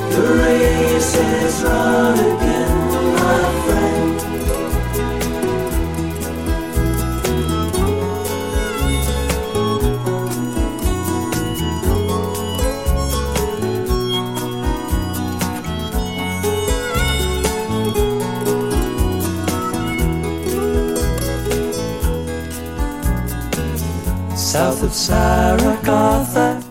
The race is run again, my friend. South of Zaragoza,